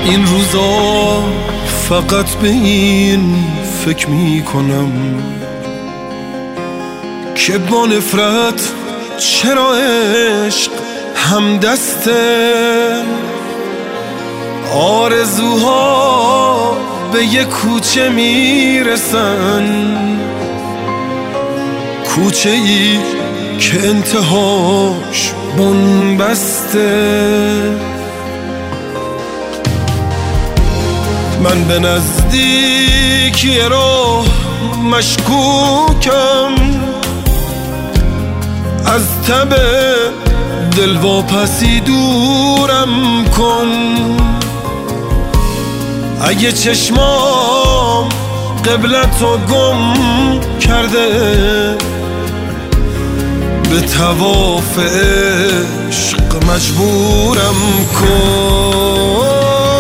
این روزا فقط به این فکر می کنم که با نفرت چرا عشق همدسته. آرزوها به یه کوچه میرسن، کوچه ای که انتهاش بنبسته. من به نزدیکی راه مشکوکم، از تب دلواپسی دورم کن. اگه چشمام قبلتو گم کرده، به طواف عشق مجبورم کن.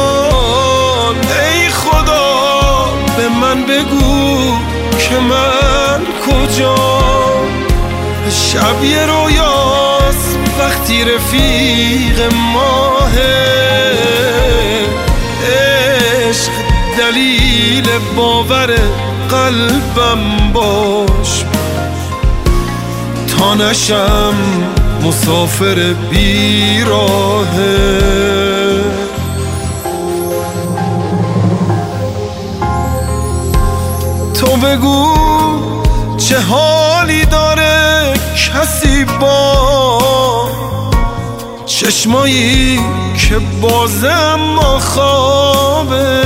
ای خدا به من بگو که من کجام. شب یه رویاست وقتی رفیق ماهه، عشق دلیل باور قلبم باش تا نشم مسافر بیراهه. تو بگو چه حالی داره کسی با چشمایی که بازه اما خوابه،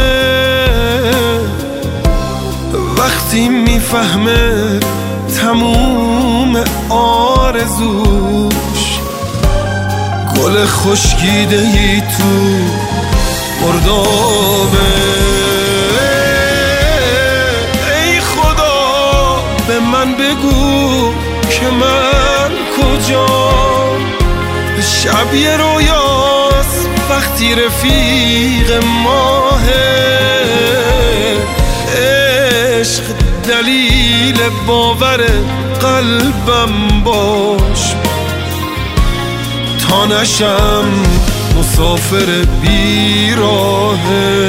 وقتی میفهمه تموم آرزوش گل خشکیده‌ای تو مردابه. ای خدا به من بگو که من کجام. شب یه رویاست وقتی رفیق ماهه، عشق دلیل باور قلبم باش تا نشم مسافر بیراهه.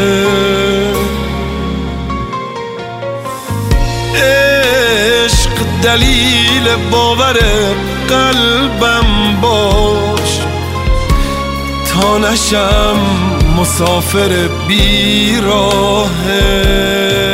عشق دلیل باور قلبم باش تا نشم مسافر بیراهه.